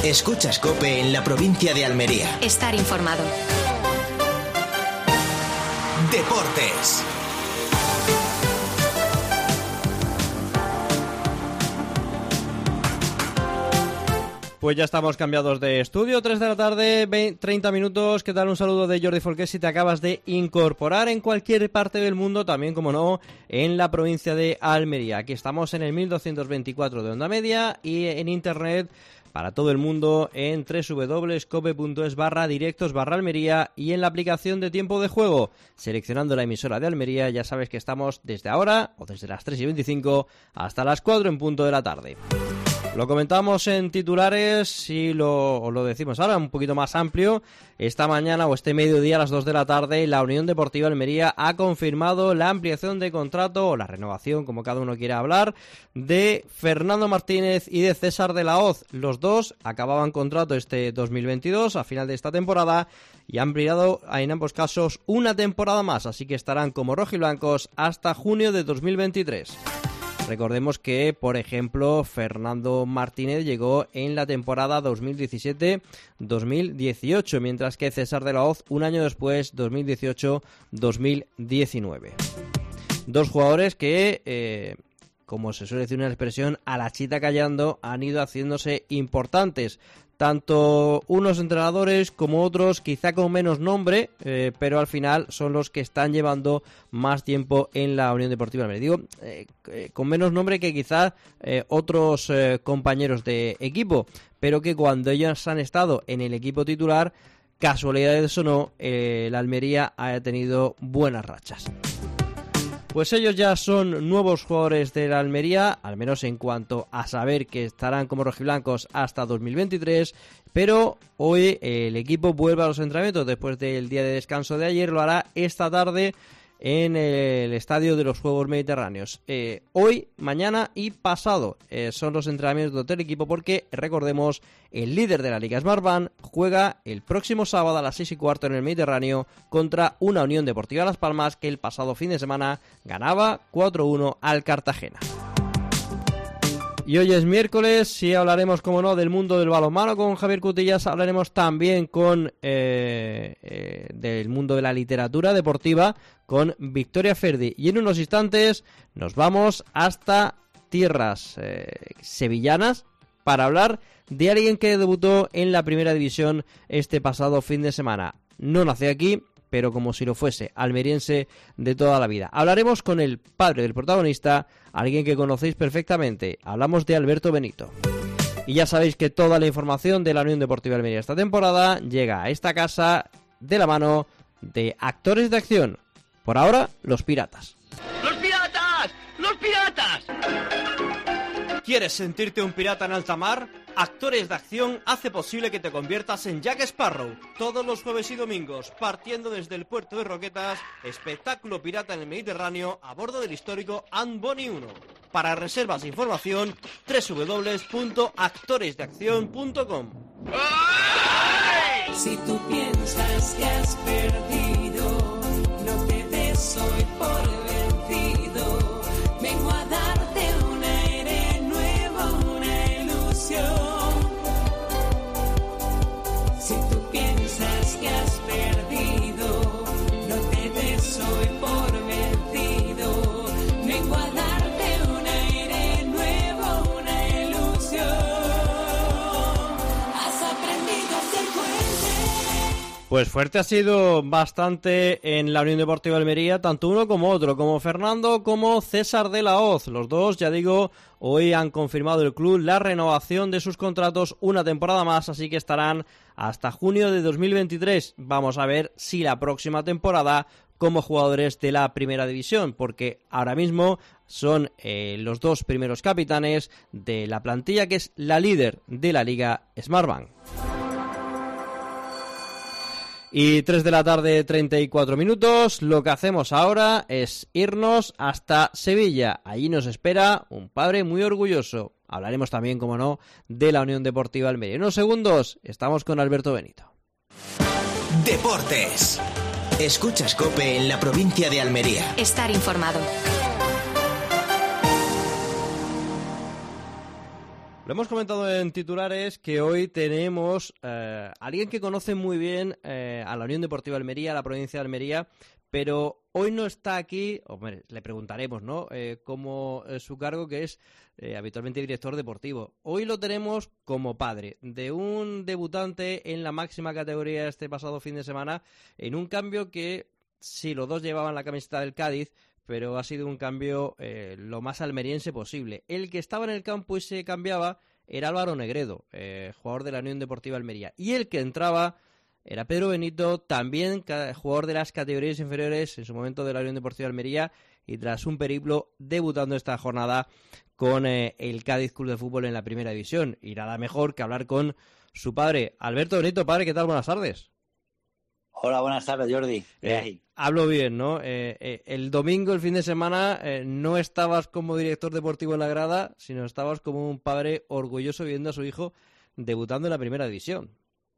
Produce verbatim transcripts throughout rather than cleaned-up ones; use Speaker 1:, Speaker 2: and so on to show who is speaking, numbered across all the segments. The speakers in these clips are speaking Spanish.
Speaker 1: Escuchas COPE en la provincia de Almería.
Speaker 2: Estar informado.
Speaker 1: Deportes.
Speaker 3: Pues ya estamos cambiados de estudio, tres de la tarde, veinte, treinta minutos. ¿Qué tal? Un saludo de Jordi Folqués si te acabas de incorporar en cualquier parte del mundo, también, como no, en la provincia de Almería. Aquí estamos en el mil doscientos veinticuatro de onda media y en internet para todo el mundo en doble u doble u doble u punto cope punto es barra directos barra Almería y en la aplicación de tiempo de juego. Seleccionando la emisora de Almería, ya sabes que estamos desde ahora o desde las tres y veinticinco hasta las cuatro en punto de la tarde. Lo comentamos en titulares y lo, lo decimos ahora un poquito más amplio. Esta mañana o este mediodía a las dos de la tarde, la Unión Deportiva Almería ha confirmado la ampliación de contrato o la renovación, como cada uno quiera hablar, de Fernando Martínez y de César de la Hoz. Los dos acababan contrato este dos mil veintidós a final de esta temporada y han brillado en ambos casos una temporada más, así que estarán como rojiblancos hasta junio de dos mil veintitrés. Recordemos que, por ejemplo, Fernando Martínez llegó en la temporada dos mil diecisiete dos mil dieciocho, mientras que César de la Hoz un año después, dos mil dieciocho dos mil diecinueve. Dos jugadores que, eh, como se suele decir una expresión, a la chita callando, han ido haciéndose importantes. Tanto unos entrenadores como otros, quizá con menos nombre, eh, pero al final son los que están llevando más tiempo en la Unión Deportiva Almería. Digo, eh, eh, con menos nombre que quizá eh, otros eh, compañeros de equipo, pero que cuando ellos han estado en el equipo titular, casualidades o no, eh, la Almería ha tenido buenas rachas. Pues ellos ya son nuevos jugadores de la Almería, al menos en cuanto a saber que estarán como rojiblancos hasta dos mil veintitrés, pero hoy el equipo vuelve a los entrenamientos después del día de descanso de ayer, lo hará esta tarde en el estadio de los Juegos Mediterráneos. Eh, hoy, mañana y pasado eh, son los entrenamientos del equipo porque, recordemos, el líder de la Liga Smartbank juega el próximo sábado a las seis y cuarto en el Mediterráneo contra una Unión Deportiva Las Palmas que el pasado fin de semana ganaba cuatro uno al Cartagena. Y hoy es miércoles y hablaremos, como no, del mundo del balonmano con Javier Cutillas. Hablaremos también con eh, eh, del mundo de la literatura deportiva con Victoria Ferdi. Y en unos instantes nos vamos hasta tierras eh, sevillanas para hablar de alguien que debutó en la primera división este pasado fin de semana. No nació aquí, pero como si lo fuese, almeriense de toda la vida. Hablaremos con el padre del protagonista, alguien que conocéis perfectamente. Hablamos de Alberto Benito. Y ya sabéis que toda la información de la Unión Deportiva Almería esta temporada llega a esta casa de la mano de Actores de Acción. Por ahora, Los Piratas.
Speaker 4: ¡Los Piratas! ¡Los Piratas!
Speaker 3: ¿Quieres sentirte un pirata en alta mar? Actores de Acción hace posible que te conviertas en Jack Sparrow. Todos los jueves y domingos, partiendo desde el puerto de Roquetas, espectáculo pirata en el Mediterráneo a bordo del histórico Anne Bonny uno. Para reservas e información, doble u doble u doble u punto actores de acción punto com.
Speaker 5: Si tú piensas que has perdido, no te des hoy por vencido. Vengo a darte un aire nuevo, una ilusión. Si tú piensas que has perdido, no te des hoy por vencido. Vengo a darte un aire nuevo, una ilusión. Has aprendido a ser fuerte.
Speaker 3: Pues fuerte ha sido bastante en la Unión Deportiva Almería, tanto uno como otro, como Fernando como César de la Hoz. Los dos, ya digo, hoy han confirmado el club la renovación de sus contratos una temporada más, así que estarán hasta junio de dos mil veintitrés. Vamos a ver si la próxima temporada como jugadores de la primera división, porque ahora mismo son eh, los dos primeros capitanes de la plantilla que es la líder de la Liga Smartbank. Y tres de la tarde, treinta y cuatro minutos. Lo que hacemos ahora es irnos hasta Sevilla. Allí nos espera un padre muy orgulloso. Hablaremos también, como no, de la Unión Deportiva Almería. En unos segundos estamos con Alberto Benito.
Speaker 1: Deportes. Escuchas COPE en la provincia de Almería.
Speaker 2: Estar informado.
Speaker 3: Lo hemos comentado en titulares que hoy tenemos eh, alguien que conoce muy bien eh, a la Unión Deportiva Almería, a la provincia de Almería, pero hoy no está aquí, hombre, le preguntaremos, ¿no?, eh, cómo es su cargo, que es eh, habitualmente director deportivo. Hoy lo tenemos como padre de un debutante en la máxima categoría este pasado fin de semana, en un cambio que, sí, los dos llevaban la camiseta del Cádiz, pero ha sido un cambio eh, lo más almeriense posible. El que estaba en el campo y se cambiaba era Álvaro Negredo, eh, jugador de la Unión Deportiva Almería. Y el que entraba era Pedro Benito, también jugador de las categorías inferiores, en su momento de la Unión Deportiva Almería, y tras un periplo debutando esta jornada con eh, el Cádiz Club de Fútbol en la Primera División. Y nada mejor que hablar con su padre, Alberto Benito. Padre, ¿qué tal? Buenas tardes.
Speaker 2: Hola, buenas tardes, Jordi.
Speaker 3: Eh, hablo bien, ¿no? Eh, eh, el domingo, el fin de semana, eh, no estabas como director deportivo en la grada, sino estabas como un padre orgulloso viendo a su hijo debutando en la Primera División.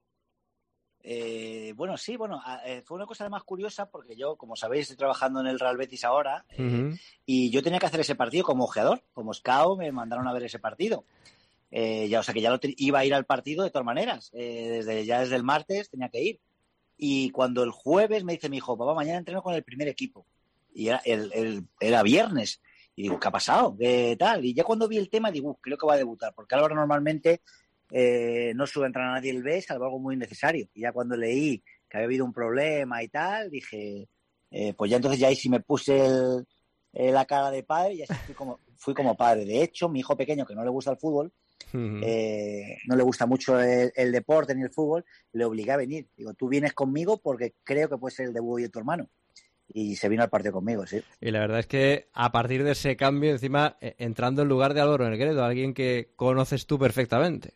Speaker 2: Eh, bueno, sí, bueno, eh, fue una cosa además curiosa porque yo, como sabéis, estoy trabajando en el Real Betis ahora eh, uh-huh. y yo tenía que hacer ese partido como ojeador, como scout, me mandaron a ver ese partido. Eh, ya, o sea que ya lo te- iba a ir al partido de todas maneras, eh, desde ya desde el martes tenía que ir. Y cuando el jueves me dice mi hijo, papá, mañana entreno con el primer equipo. Y era, el, el, era viernes. Y digo, ¿qué ha pasado? ¿Qué tal? Y ya cuando vi el tema, digo, uh, creo que va a debutar. Porque Álvaro normalmente eh, no suele entrar a nadie el B, salvo algo muy necesario. Y ya cuando leí que había habido un problema y tal, dije, eh, pues ya entonces ya ahí sí me puse el, eh, la cara de padre y así fui como, fui como padre. De hecho, mi hijo pequeño, que no le gusta el fútbol, Uh-huh. Eh, no le gusta mucho el, el deporte ni el fútbol, le obligué a venir. Digo, tú vienes conmigo porque creo que puede ser el debut de tu hermano. Y se vino al partido conmigo, sí.
Speaker 3: Y la verdad es que a partir de ese cambio, encima, eh, entrando en lugar de Álvaro Negredo, alguien que conoces tú perfectamente.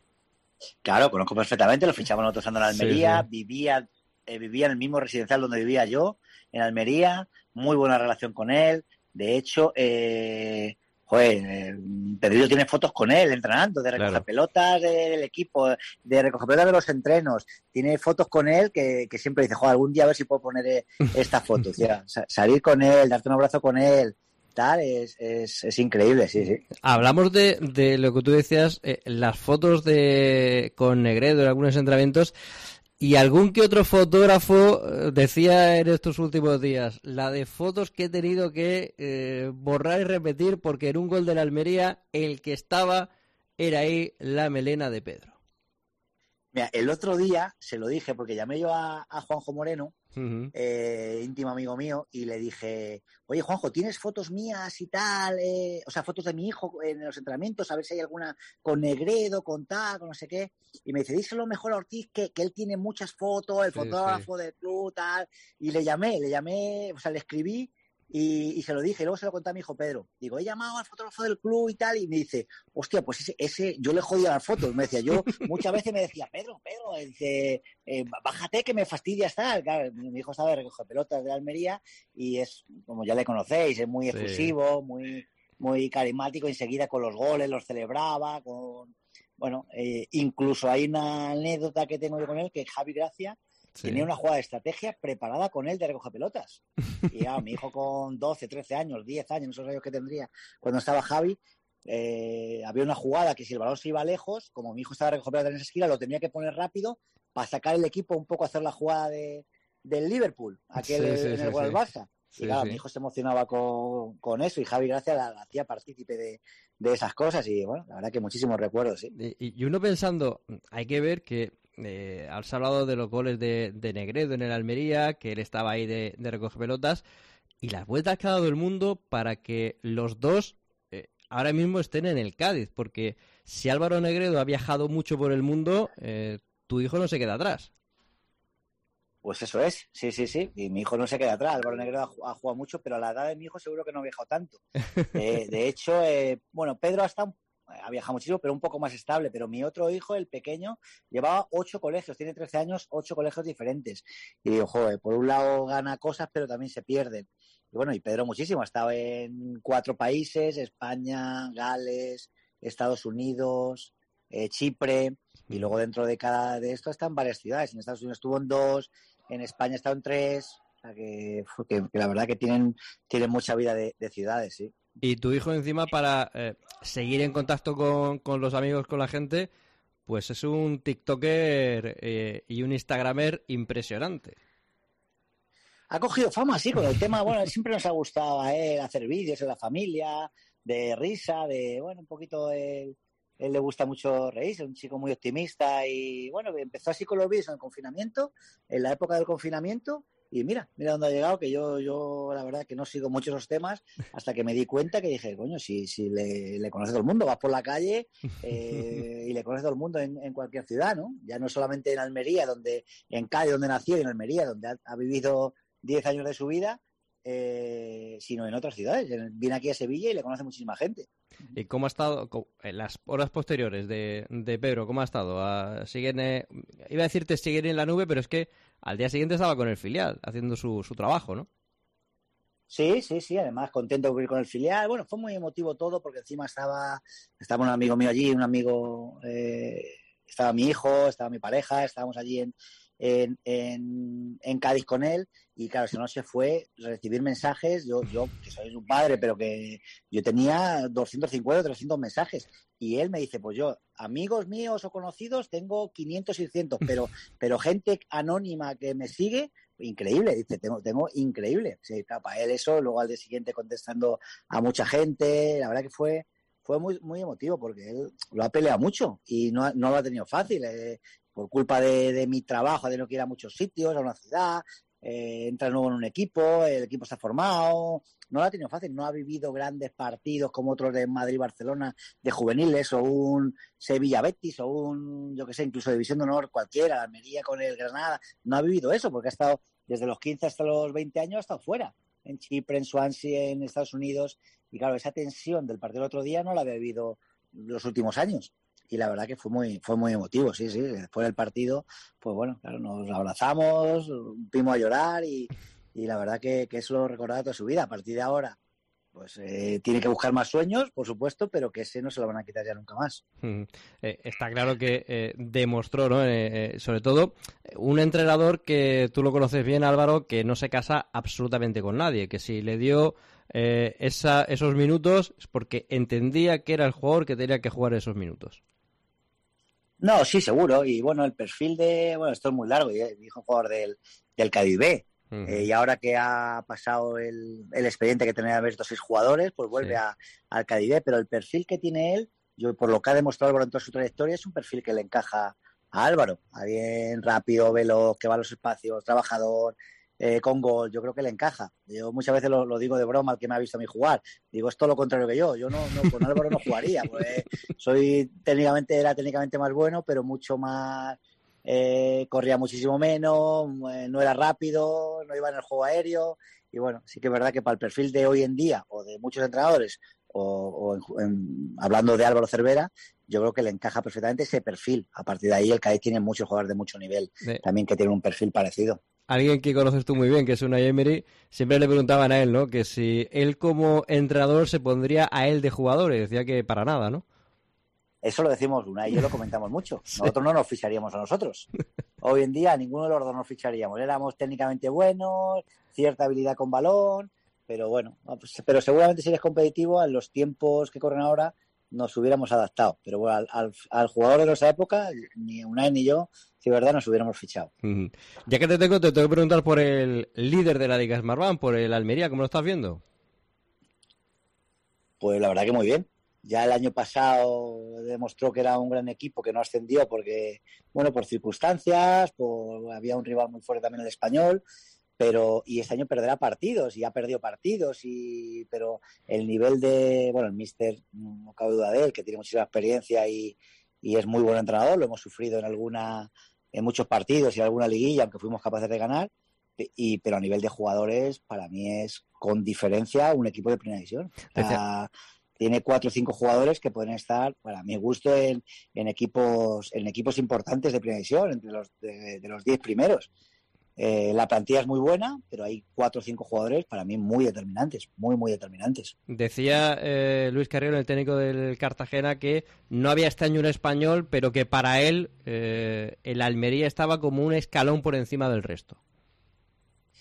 Speaker 2: Claro, conozco perfectamente, lo fichamos nosotros en Almería,
Speaker 3: sí, sí.
Speaker 2: vivía, eh, vivía en el mismo residencial donde vivía yo, en Almería, muy buena relación con él. De hecho, eh, Joder, eh, Pedrillo tiene fotos con él entrenando, de recoger claro. pelotas del equipo, de recoger pelotas de los entrenos. Tiene fotos con él que, que siempre dice, joder, algún día a ver si puedo poner esta foto. O sea, salir con él, darte un abrazo con él, tal, es, es, es increíble, sí, sí.
Speaker 3: Hablamos de, de lo que tú decías, eh, las fotos de con Negredo en algunos entrenamientos. Y algún que otro fotógrafo decía en estos últimos días, la de fotos que he tenido que eh, borrar y repetir porque en un gol de la Almería el que estaba era ahí la melena de Pedro.
Speaker 2: Mira, el otro día se lo dije porque llamé yo a, a Juanjo Moreno, uh-huh. eh, íntimo amigo mío, y le dije, oye Juanjo, ¿tienes fotos mías y tal? Eh, o sea, fotos de mi hijo en los entrenamientos, a ver si hay alguna con Negredo, con tal, con no sé qué. Y me dice, díselo mejor a Ortiz, que, que él tiene muchas fotos, el sí, fotógrafo sí. del club, tal. Y le llamé, le llamé, o sea, le escribí y, y se lo dije. Y luego se lo conté a mi hijo Pedro. Digo, he llamado al fotógrafo del club y tal. Y me dice, hostia, pues ese, ese yo le jodía las fotos. Me decía, yo muchas veces me decía, Pedro, Pedro, dice, eh, bájate que me fastidias tal. Claro, mi hijo sabe recoger pelotas de Almería y es, como ya le conocéis, es muy efusivo, sí. muy, muy carismático. Enseguida con los goles los celebraba, con... Bueno, eh, incluso hay una anécdota que tengo yo con él, que Javi Gracia sí. tenía una jugada de estrategia preparada con él de recoger pelotas. Y ya, mi hijo con doce, trece años, diez años, esos años que tendría, cuando estaba Javi, eh, había una jugada que si el balón se iba lejos, como mi hijo estaba recogiendo pelotas en esa esquina, lo tenía que poner rápido para sacar el equipo un poco a hacer la jugada de, del Liverpool, aquel sí, sí, en el sí, gol del Barça. Sí, y claro, sí. mi hijo se emocionaba con, con eso y Javi Gracia la, la hacía partícipe de, de esas cosas y bueno, la verdad que muchísimos recuerdos, sí.
Speaker 3: Y, y uno pensando, hay que ver que eh, has hablado de los goles de, de Negredo en el Almería, que él estaba ahí de, de recoger pelotas, y las vueltas que ha dado el mundo para que los dos eh, ahora mismo estén en el Cádiz, porque si Álvaro Negredo ha viajado mucho por el mundo, eh, tu hijo no se queda atrás.
Speaker 2: Pues eso es, sí, sí, sí. Y mi hijo no se queda atrás. Álvaro Negredo ha, ha jugado mucho, pero a la edad de mi hijo seguro que no ha viajado tanto. Eh, de hecho, eh, bueno, Pedro ha, estado, ha viajado muchísimo, pero un poco más estable. Pero mi otro hijo, el pequeño, llevaba ocho colegios, tiene trece años, ocho colegios diferentes. Y digo, joder, por un lado gana cosas, pero también se pierden. Y bueno, y Pedro muchísimo. Ha estado en cuatro países, España, Gales, Estados Unidos, eh, Chipre. Y luego dentro de cada de esto están varias ciudades. En Estados Unidos estuvo en dos, en España está en tres. O sea que, que, que la verdad que tienen, tienen mucha vida de, de ciudades, sí.
Speaker 3: Y tu hijo encima para... Eh, seguir en contacto con, con los amigos, con la gente, pues es un TikToker eh, y un Instagramer impresionante.
Speaker 2: Ha cogido fama, sí, con el tema, bueno, siempre nos ha gustado a él hacer vídeos en la familia, de risa, de, bueno, un poquito, él, él le gusta mucho reírse, es un chico muy optimista y, bueno, empezó así con los vídeos en el confinamiento, en la época del confinamiento, y mira, mira dónde ha llegado, que yo, yo la verdad que no sigo mucho esos temas, hasta que me di cuenta que dije, coño, si, si le, le conoce todo el mundo, vas por la calle eh, y le conoce todo el mundo en, en cualquier ciudad, ¿no? Ya no solamente en Almería, donde, en Cádiz, donde nació, y en Almería, donde ha, ha vivido diez años de su vida, eh, sino en otras ciudades. Viene aquí a Sevilla y le conoce muchísima gente.
Speaker 3: ¿Y cómo ha estado en las horas posteriores de, de Pedro? ¿Cómo ha estado? Ah, siguen, eh, iba a decirte siguen en la nube, pero es que al día siguiente estaba con el filial, haciendo su, su trabajo, ¿no?
Speaker 2: Sí, sí, sí, además contento de ir con el filial. Bueno, fue muy emotivo todo porque encima estaba, estaba un amigo mío allí, un amigo, eh, estaba mi hijo, estaba mi pareja, estábamos allí en, en, en, en Cádiz con él y claro, esa noche fue recibir mensajes, yo, yo que soy un padre, pero que yo tenía doscientos cincuenta, trescientos mensajes y él me dice, pues yo, amigos míos o conocidos, tengo quinientos, seiscientos, pero, pero gente anónima que me sigue, increíble, dice, tengo, tengo increíble. Sí, claro, para él eso, luego al día siguiente contestando a mucha gente, la verdad que fue fue muy muy emotivo porque él lo ha peleado mucho y no, no lo ha tenido fácil, eh, por culpa de, de mi trabajo, de no que ir a muchos sitios, a una ciudad, eh, entra nuevo en un equipo, el equipo está formado, no lo ha tenido fácil, no ha vivido grandes partidos como otros de Madrid-Barcelona de juveniles o un Sevilla-Betis o un, yo que sé, incluso División de Honor cualquiera, Almería con el Granada, no ha vivido eso porque ha estado desde los quince hasta los veinte años, ha estado fuera, en Chipre, en Swansea, en Estados Unidos, y claro, esa tensión del partido del otro día no la había vivido los últimos años. Y la verdad que fue muy fue muy emotivo, sí, sí. Después del partido, pues bueno, claro, nos abrazamos, vimos a llorar y, y la verdad que, que eso lo recordará toda su vida. A partir de ahora, pues eh, tiene que buscar más sueños, por supuesto, pero que ese no se lo van a quitar ya nunca más.
Speaker 3: Mm, eh, está claro que eh, demostró, ¿no? Eh, eh, sobre todo, un entrenador que tú lo conoces bien, Álvaro, que no se casa absolutamente con nadie, que si le dio eh, esa, esos minutos es porque entendía que era el jugador que tenía que jugar esos minutos.
Speaker 2: No, sí, seguro. Y bueno, el perfil de... Bueno, esto es muy largo. Dijo jugador del, del Cádiz B. Uh-huh. Eh, y ahora que ha pasado el, el expediente que tenía estos seis jugadores, pues vuelve sí. a, al Cádiz B. Pero el perfil que tiene él, yo por lo que ha demostrado Álvaro en toda su trayectoria, es un perfil que le encaja a Álvaro. Alguien rápido, veloz, que va a los espacios, trabajador, eh, con gol. Yo creo que le encaja. Yo muchas veces lo, lo digo de broma al que me ha visto a mí jugar. Digo, es todo lo contrario que yo. Yo no, no con Álvaro no jugaría. Pues soy técnicamente, era técnicamente más bueno, pero mucho más... Eh, corría muchísimo menos, eh, no era rápido, no iba en el juego aéreo y bueno, sí que es verdad que para el perfil de hoy en día o de muchos entrenadores o, o en, en, hablando de Álvaro Cervera, yo creo que le encaja perfectamente ese perfil. A partir de ahí el Cádiz tiene muchos jugadores de mucho nivel sí. también que tienen un perfil parecido.
Speaker 3: Alguien que conoces tú muy bien, que es Unai Emery, siempre le preguntaban a él, ¿no? Que si él como entrenador se pondría a él de jugador y decía que para nada, ¿no?
Speaker 2: Eso lo decimos Unai y yo lo comentamos mucho. Nosotros no nos ficharíamos a nosotros. Hoy en día ninguno de los dos nos ficharíamos. Éramos técnicamente buenos, cierta habilidad con balón, pero bueno, pero seguramente si eres competitivo, en los tiempos que corren ahora nos hubiéramos adaptado. Pero bueno, al, al, al jugador de nuestra época, ni Unai ni yo, si es verdad, nos hubiéramos fichado.
Speaker 3: Uh-huh. Ya que te tengo, te tengo que preguntar por el líder de la Liga Smartbank, por el Almería, ¿cómo lo estás viendo?
Speaker 2: Pues la verdad que muy bien. Ya el año pasado demostró que era un gran equipo que no ascendió porque, bueno, por circunstancias, por, había un rival muy fuerte también el Español, pero y este año perderá partidos y ha perdido partidos, y pero el nivel de, bueno, el míster, no cabe duda de él, que tiene muchísima experiencia y, y es muy buen entrenador, lo hemos sufrido en alguna en muchos partidos y en alguna liguilla, aunque fuimos capaces de ganar, y pero a nivel de jugadores, para mí es con diferencia un equipo de primera división. O sea, tiene cuatro o cinco jugadores que pueden estar, para mi gusto, en, en equipos en equipos importantes de primera división, entre los de, de los diez primeros. Eh, la plantilla es muy buena, pero hay cuatro o cinco jugadores para mí muy determinantes, muy, muy determinantes.
Speaker 3: Decía eh, Luis Carrión, el técnico del Cartagena, que no había este año un español, pero que para él eh, el Almería estaba como un escalón por encima del resto.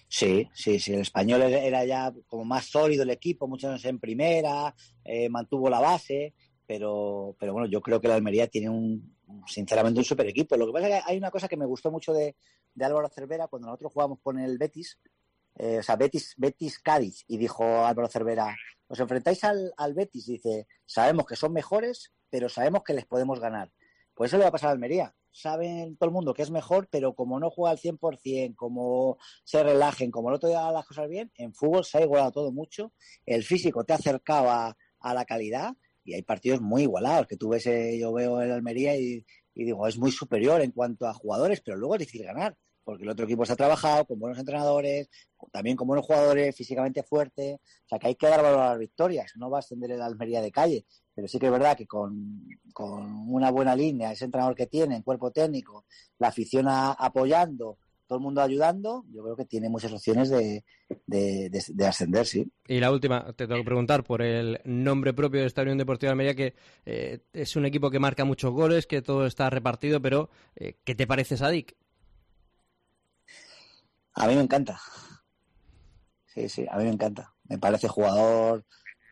Speaker 2: Sí, sí, sí. El Español era ya como más sólido el equipo, muchos años en primera, eh, mantuvo la base, pero, pero bueno, yo creo que el Almería tiene un, sinceramente, un super equipo. Lo que pasa es que hay una cosa que me gustó mucho de, de Álvaro Cervera cuando nosotros jugamos con el Betis, eh, o sea, Betis, Betis Cádiz, y dijo Álvaro Cervera, os enfrentáis al, al Betis, dice, sabemos que son mejores, pero sabemos que les podemos ganar. Pues eso le va a pasar a Almería. Saben todo el mundo que es mejor, pero como no juega al cien por ciento, como se relajen, como el otro día hagan las cosas bien, en fútbol se ha igualado todo mucho, el físico te acercaba a la calidad y hay partidos muy igualados, que tú ves, eh, yo veo el Almería y, y digo, es muy superior en cuanto a jugadores, pero luego es difícil ganar, porque el otro equipo se ha trabajado con buenos entrenadores, también con buenos jugadores, físicamente fuerte, o sea que hay que dar valor a las victorias, no va a ascender el Almería de calle. Pero sí que es verdad que con, con una buena línea, ese entrenador que tiene, en cuerpo técnico, la afición a, apoyando, todo el mundo ayudando, yo creo que tiene muchas opciones de, de, de, de ascender, sí.
Speaker 3: Y la última, te tengo que preguntar por el nombre propio de esta Unión Deportiva de Almería, que eh, es un equipo que marca muchos goles, que todo está repartido, pero eh, ¿qué te parece Sadik?
Speaker 2: A mí me encanta. Sí, sí, a mí me encanta. Me parece jugador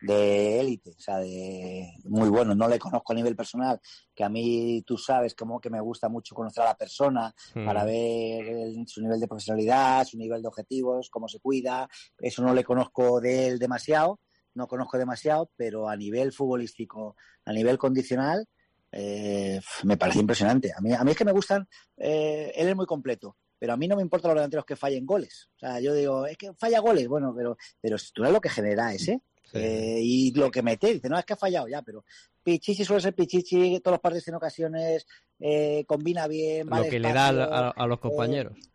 Speaker 2: de élite, o sea, de muy bueno. No le conozco a nivel personal, que a mí tú sabes como que me gusta mucho conocer a la persona mm. para ver el, su nivel de profesionalidad, su nivel de objetivos, cómo se cuida. Eso no le conozco de él demasiado, no conozco demasiado, pero a nivel futbolístico, a nivel condicional, eh, me parece impresionante. A mí, a mí es que me gustan, eh, él es muy completo. Pero a mí no me importan los delanteros que fallen goles. O sea, yo digo, es que falla goles, bueno, pero, pero tú ves lo que genera ese. Sí. Eh, y lo que mete, dice, no, es que ha fallado ya, pero Pichichi suele ser Pichichi, todos los partidos en ocasiones, eh, combina bien,
Speaker 3: lo que espacio, le da a, a los compañeros. Eh,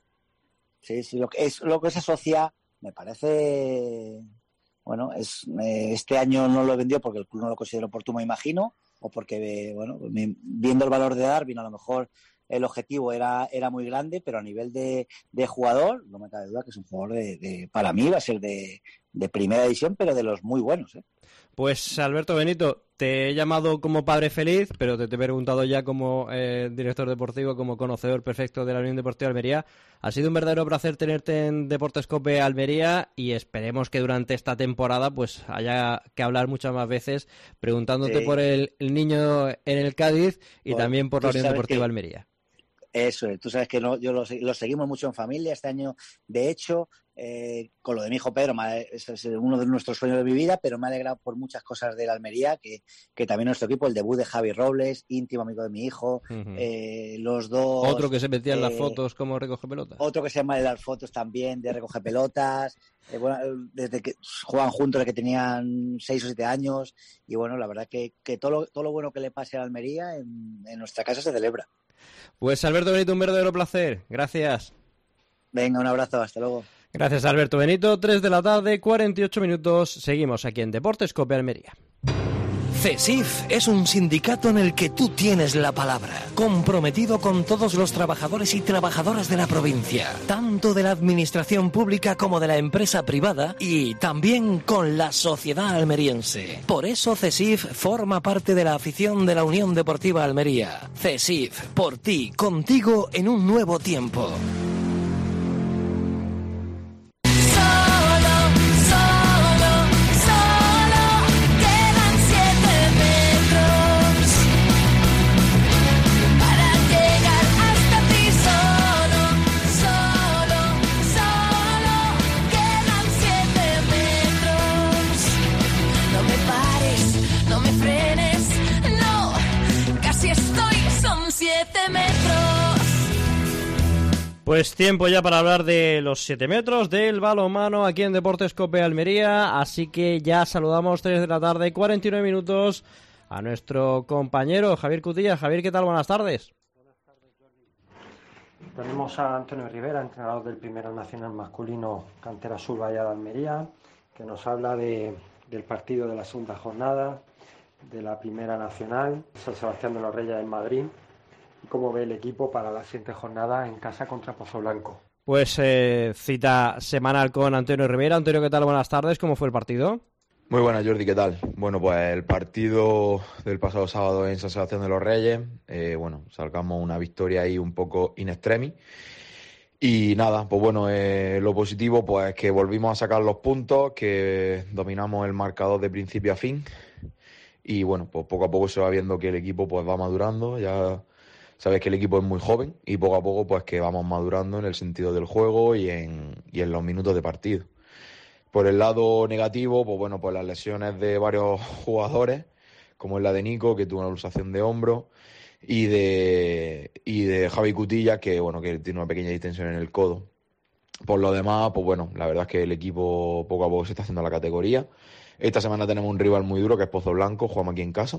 Speaker 2: sí, sí, lo que es lo que se asocia, me parece, bueno, es eh, este año no lo vendió porque el club no lo consideró oportuno, me imagino, o porque, bueno, viendo el valor de Darwin, a lo mejor el objetivo era, era muy grande, pero a nivel de, de jugador, no me cabe duda que es un jugador de, de para mí va a ser de, de primera división, pero de los muy buenos, ¿eh?
Speaker 3: Pues Alberto Benito, te he llamado como padre feliz, pero te, te he preguntado ya como eh, director deportivo, como conocedor perfecto de la Unión Deportiva Almería. Ha sido un verdadero placer tenerte en Deportes Cope Almería y esperemos que durante esta temporada pues haya que hablar muchas más veces preguntándote sí. por el, el niño en el Cádiz y pues, también por la Unión Deportiva que... Almería.
Speaker 2: Eso es, tú sabes que no, yo lo, lo seguimos mucho en familia este año, de hecho, eh, con lo de mi hijo Pedro, es, es uno de nuestros sueños de mi vida, pero me ha alegrado por muchas cosas de la Almería, que, que también nuestro equipo, el debut de Javi Robles, íntimo amigo de mi hijo, uh-huh. eh, los dos...
Speaker 3: Otro que se metía en eh, las fotos como recoge pelotas.
Speaker 2: Otro que se llama de las fotos también, de recoge pelotas, eh, bueno, desde que juegan juntos desde que tenían seis o siete años, y bueno, la verdad que, que todo, lo, todo lo bueno que le pase a la Almería en, en nuestra casa se celebra.
Speaker 3: Pues Alberto Benito, un verdadero placer. Gracias.
Speaker 2: Venga, un abrazo. Hasta luego.
Speaker 3: Gracias, Alberto Benito. tres de la tarde, cuarenta y ocho minutos. Seguimos aquí en Deportes Cope Almería.
Speaker 1: CESIF es un sindicato en el que tú tienes la palabra, comprometido con todos los trabajadores y trabajadoras de la provincia, tanto de la administración pública como de la empresa privada y también con la sociedad almeriense. Por eso CESIF forma parte de la afición de la Unión Deportiva Almería. CESIF, por ti, contigo en un nuevo tiempo.
Speaker 3: Pues tiempo ya para hablar de los siete metros del balonmano aquí en Deportes Cope Almería, así que ya saludamos tres de la tarde, cuarenta y nueve minutos, a nuestro compañero Javier Cutilla. Javier, ¿qué tal? Buenas tardes.
Speaker 6: Buenas tardes, Jordi. Tenemos a Antonio Rivera, entrenador del Primera Nacional Masculino Cantera Sur Bahía de Almería, que nos habla de, del partido de la segunda jornada de la Primera Nacional, San Sebastián de los Reyes en Madrid. ¿Cómo ve el equipo para la siguiente jornada en casa contra Pozoblanco?
Speaker 3: Pues eh, cita semanal con Antonio Rivera. Antonio, ¿qué tal? Buenas tardes. ¿Cómo fue el partido?
Speaker 7: Muy buenas, Jordi, ¿qué tal? Bueno, pues el partido del pasado sábado en San Sebastián de los Reyes, eh, bueno, sacamos una victoria ahí un poco in extremis Y nada, pues bueno, eh, lo positivo pues es que volvimos a sacar los puntos, que dominamos el marcador de principio a fin. Y bueno, pues poco a poco se va viendo que el equipo pues va madurando. Ya sabes que el equipo es muy joven y poco a poco pues que vamos madurando en el sentido del juego y en, y en los minutos de partido. Por el lado negativo, pues bueno, pues las lesiones de varios jugadores, como es la de Nico, que tuvo una luxación de hombro, y de y de Javi Cutilla, que bueno, que tiene una pequeña distensión en el codo. Por lo demás, pues bueno, la verdad es que el equipo poco a poco se está haciendo la categoría. Esta semana tenemos un rival muy duro, que es Pozo Blanco, jugamos aquí en casa.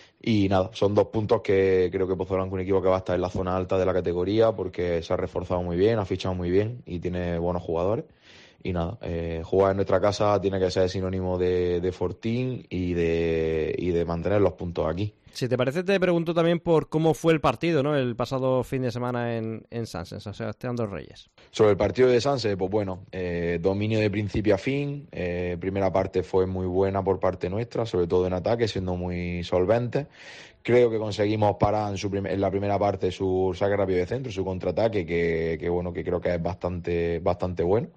Speaker 7: Y nada, son dos puntos que creo que Pozo Blanco es un equipo que va a estar en la zona alta de la categoría, porque se ha reforzado muy bien, ha fichado muy bien y tiene buenos jugadores. Y nada, eh, jugar en nuestra casa tiene que ser sinónimo de, de fortín y de, y de mantener los puntos aquí.
Speaker 3: Si te parece, te pregunto también por cómo fue el partido, ¿no? El pasado fin de semana en, en Sanse, en San Sebastián dos Reyes.
Speaker 7: Sobre el partido de Sanse, pues bueno, eh, dominio de principio a fin. Eh, primera parte fue muy buena por parte nuestra, sobre todo en ataque, siendo muy solventes. Creo que conseguimos parar en, su prim- en la primera parte su saque rápido de centro, su contraataque, que, que bueno, que creo que es bastante, bastante bueno.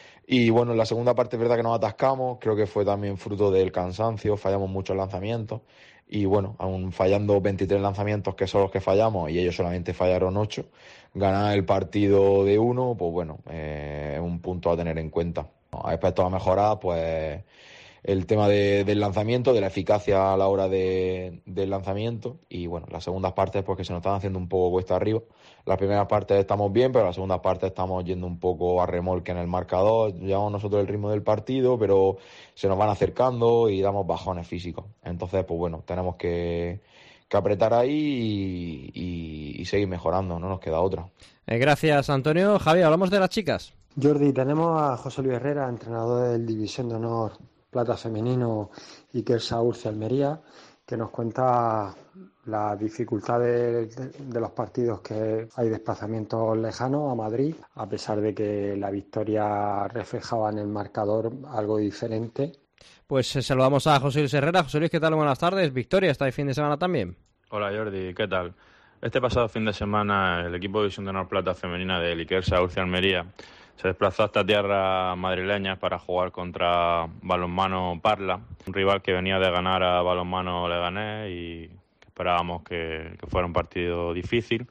Speaker 7: Y bueno, en la segunda parte es verdad que nos atascamos, creo que fue también fruto del cansancio, fallamos muchos lanzamientos y bueno, aún fallando veintitrés lanzamientos que son los que fallamos y ellos solamente fallaron ocho, ganar el partido de uno, pues bueno, eh, es un punto a tener en cuenta. A aspectos a mejorar, pues el tema de, del lanzamiento, de la eficacia a la hora de, del lanzamiento y bueno, las segundas partes pues que se nos están haciendo un poco cuesta arriba. Las primeras partes estamos bien, pero las segundas partes estamos yendo un poco a remolque en el marcador. Llevamos nosotros el ritmo del partido, pero se nos van acercando y damos bajones físicos. Entonces, pues bueno, tenemos que, que apretar ahí y, y, y seguir mejorando, no nos queda otra.
Speaker 3: Eh, gracias, Antonio. Javi, hablamos de las chicas.
Speaker 6: Jordi, tenemos a José Luis Herrera, entrenador del División de Honor Plata Femenino Iker Saurce Almería, que nos cuenta la dificultad de, de, de los partidos, que hay desplazamientos lejanos a Madrid, a pesar de que la victoria reflejaba en el marcador algo diferente.
Speaker 3: Pues eh, saludamos a José Luis Herrera. José Luis, ¿qué tal? Buenas tardes. Victoria este fin de semana también.
Speaker 8: Hola Jordi, ¿qué tal? Este pasado fin de semana el equipo de División de Honor Plata Femenina del Iker Saurce Almería se desplazó hasta tierras madrileñas para jugar contra Balonmano Parla, un rival que venía de ganar a Balonmano Leganés y que esperábamos que, que fuera un partido difícil.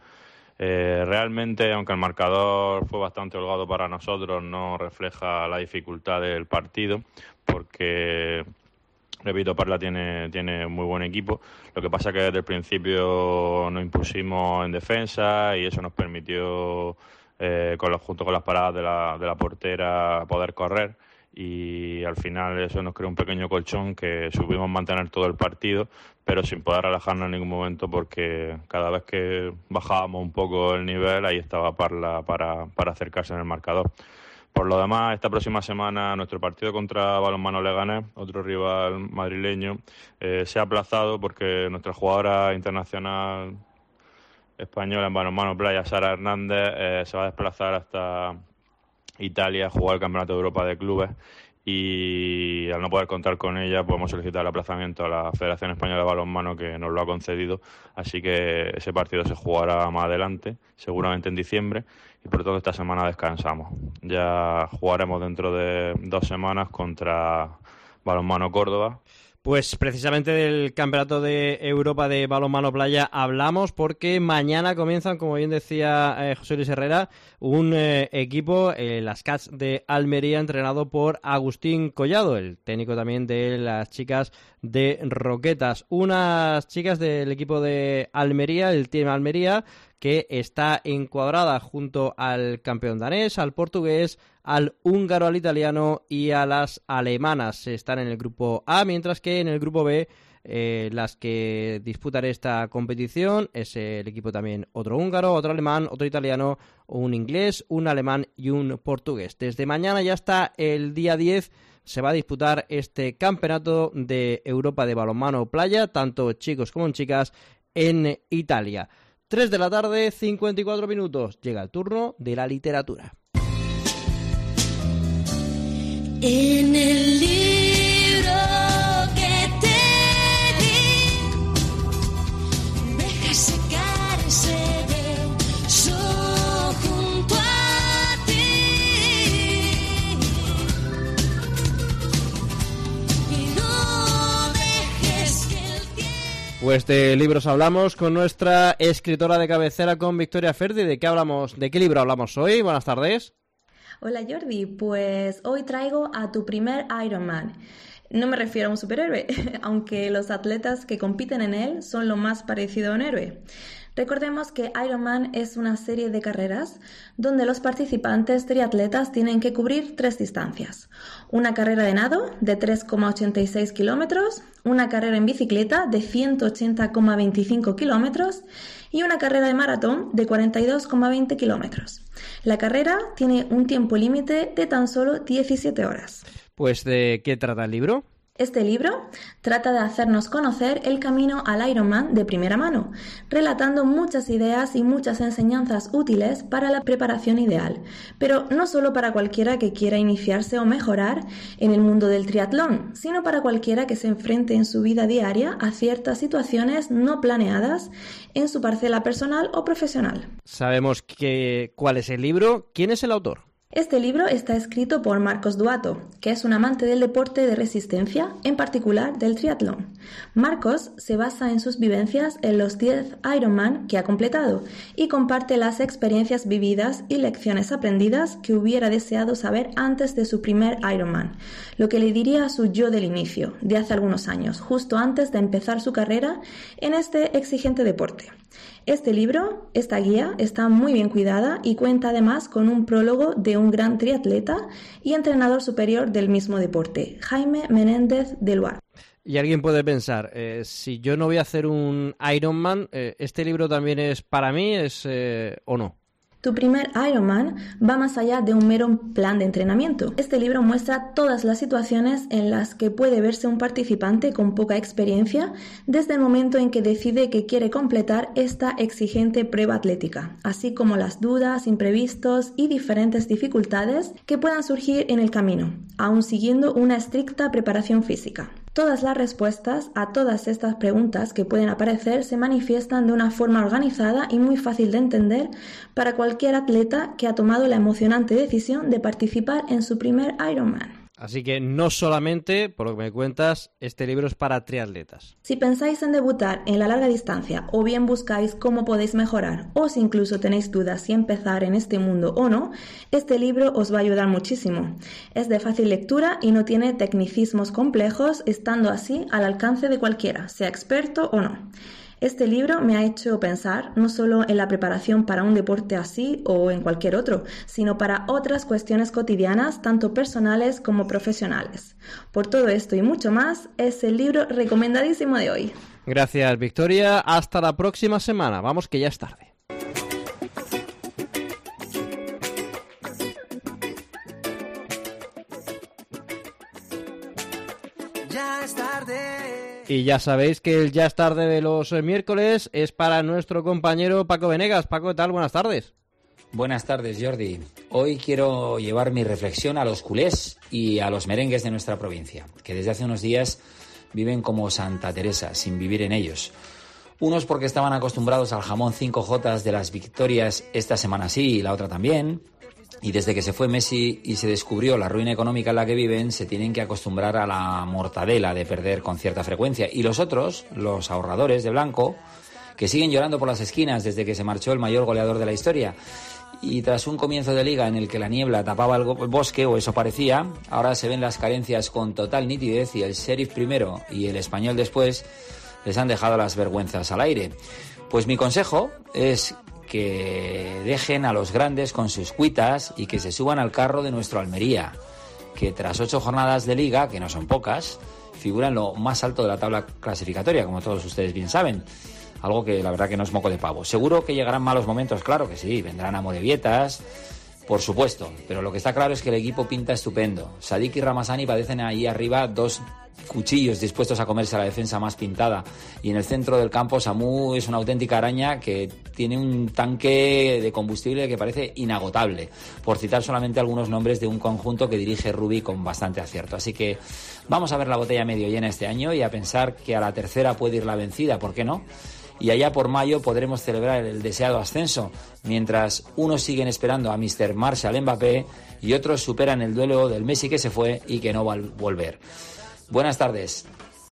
Speaker 8: Eh, realmente, aunque el marcador fue bastante holgado para nosotros, no refleja la dificultad del partido, porque, repito, Parla tiene, tiene muy buen equipo. Lo que pasa es que desde el principio nos impusimos en defensa y eso nos permitió, Eh, con los, junto con las paradas de la, de la portera, poder correr, y al final eso nos creó un pequeño colchón que supimos mantener todo el partido, pero sin poder relajarnos en ningún momento, porque cada vez que bajábamos un poco el nivel, ahí estaba Parla para, para acercarse en el marcador. Por lo demás, esta próxima semana nuestro partido contra Balonmano Leganés, otro rival madrileño, eh, se ha aplazado porque nuestra jugadora internacional española en balonmano playa, Sara Hernández, eh, se va a desplazar hasta Italia a jugar el Campeonato de Europa de Clubes, y al no poder contar con ella, pues hemos solicitado el aplazamiento a la Federación Española de Balonmano, que nos lo ha concedido, así que ese partido se jugará más adelante, seguramente en diciembre, y por lo tanto esta semana descansamos. Ya jugaremos dentro de dos semanas contra Balonmano Córdoba.
Speaker 3: Pues precisamente del Campeonato de Europa de Balonmano Playa hablamos, porque mañana comienzan, como bien decía eh, José Luis Herrera, un eh, equipo, eh, las Cats de Almería, entrenado por Agustín Collado, el técnico también de las chicas de Roquetas. Unas chicas del equipo de Almería, el Team Almería, que está encuadrada junto al campeón danés, al portugués, al húngaro, al italiano y a las alemanas. Están en el grupo A, mientras que en el grupo B eh, las que disputan esta competición es el equipo también otro húngaro, otro alemán, otro italiano, un inglés, un alemán y un portugués. Desde mañana ya está el día diez, se va a disputar este campeonato de Europa de balonmano playa, tanto chicos como chicas, en Italia. tres de la tarde, cincuenta y cuatro minutos. Llega el turno de la literatura.
Speaker 5: En el libro que te di, deja secar ese beso junto a
Speaker 3: Pues de libros hablamos con nuestra escritora de cabecera, con Victoria Ferdi. ¿De qué hablamos? ¿De qué libro hablamos hoy? Buenas tardes.
Speaker 9: Hola Jordi, pues hoy traigo a tu primer Ironman. No me refiero a un superhéroe, aunque los atletas que compiten en él son lo más parecido a un héroe. Recordemos que Ironman es una serie de carreras donde los participantes triatletas tienen que cubrir tres distancias. Una carrera de nado de tres coma ochenta y seis kilómetros, una carrera en bicicleta de ciento ochenta coma veinticinco kilómetros y una carrera de maratón de cuarenta y dos coma veinte kilómetros. La carrera tiene un tiempo límite de tan solo diecisiete horas.
Speaker 3: Pues, ¿de qué trata el libro?
Speaker 9: Este libro trata de hacernos conocer el camino al Ironman de primera mano, relatando muchas ideas y muchas enseñanzas útiles para la preparación ideal, pero no solo para cualquiera que quiera iniciarse o mejorar en el mundo del triatlón, sino para cualquiera que se enfrente en su vida diaria a ciertas situaciones no planeadas en su parcela personal o profesional.
Speaker 3: Sabemos que, cuál es el libro. ¿Quién es el autor?
Speaker 9: Este libro está escrito por Marcos Duato, que es un amante del deporte de resistencia, en particular del triatlón. Marcos se basa en sus vivencias en los diez Ironman que ha completado y comparte las experiencias vividas y lecciones aprendidas que hubiera deseado saber antes de su primer Ironman, lo que le diría a su yo del inicio, de hace algunos años, justo antes de empezar su carrera en este exigente deporte. Este libro, esta guía, está muy bien cuidada y cuenta además con un prólogo de un gran triatleta y entrenador superior del mismo deporte, Jaime Menéndez del Luar.
Speaker 3: Y alguien puede pensar, eh, si yo no voy a hacer un Ironman, eh, ¿este libro también es para mí es eh, o no?
Speaker 9: Tu primer Ironman va más allá de un mero plan de entrenamiento. Este libro muestra todas las situaciones en las que puede verse un participante con poca experiencia desde el momento en que decide que quiere completar esta exigente prueba atlética, así como las dudas, imprevistos y diferentes dificultades que puedan surgir en el camino, aun siguiendo una estricta preparación física. Todas las respuestas a todas estas preguntas que pueden aparecer se manifiestan de una forma organizada y muy fácil de entender para cualquier atleta que ha tomado la emocionante decisión de participar en su primer Ironman.
Speaker 3: Así que no solamente, por lo que me cuentas, este libro es para triatletas.
Speaker 9: Si pensáis en debutar en la larga distancia o bien buscáis cómo podéis mejorar o si incluso tenéis dudas si empezar en este mundo o no, este libro os va a ayudar muchísimo. Es de fácil lectura y no tiene tecnicismos complejos, estando así al alcance de cualquiera, sea experto o no. Este libro me ha hecho pensar no solo en la preparación para un deporte así o en cualquier otro, sino para otras cuestiones cotidianas, tanto personales como profesionales. Por todo esto y mucho más, es el libro recomendadísimo de hoy.
Speaker 3: Gracias, Victoria. Hasta la próxima semana. Vamos, que ya es tarde.
Speaker 5: Ya es tarde.
Speaker 3: Y ya sabéis que el Ya es tarde de los miércoles es para nuestro compañero Paco Venegas. Paco, ¿qué tal? Buenas tardes.
Speaker 10: Buenas tardes, Jordi. Hoy quiero llevar mi reflexión a los culés y a los merengues de nuestra provincia, que desde hace unos días viven como Santa Teresa, sin vivir en ellos. Unos porque estaban acostumbrados al jamón cinco jotas de las victorias esta semana sí y la otra también. Y desde que se fue Messi y se descubrió la ruina económica en la que viven, se tienen que acostumbrar a la mortadela de perder con cierta frecuencia. Y los otros, los ahorradores de blanco, que siguen llorando por las esquinas desde que se marchó el mayor goleador de la historia. Y tras un comienzo de liga en el que la niebla tapaba el bosque, o eso parecía, ahora se ven las carencias con total nitidez y el Sheriff primero y el Español después les han dejado las vergüenzas al aire. Pues mi consejo es que dejen a los grandes con sus cuitas y que se suban al carro de nuestro Almería, que tras ocho jornadas de liga, que no son pocas, figura en lo más alto de la tabla clasificatoria, como todos ustedes bien saben. Algo que la verdad que no es moco de pavo. Seguro que llegarán malos momentos, claro que sí, vendrán amorebietas, por supuesto, pero lo que está claro es que el equipo pinta estupendo. Sadik y Ramazani padecen ahí arriba dos cuchillos dispuestos a comerse a la defensa más pintada, y en el centro del campo Samu es una auténtica araña que tiene un tanque de combustible que parece inagotable, por citar solamente algunos nombres de un conjunto que dirige Rubi con bastante acierto. Así que vamos a ver la botella medio llena este año y a pensar que a la tercera puede ir la vencida, ¿por qué no? Y allá por mayo podremos celebrar el deseado ascenso, mientras unos siguen esperando a míster Marshall Mbappé y otros superan el duelo del Messi que se fue y que no va a volver. Buenas tardes.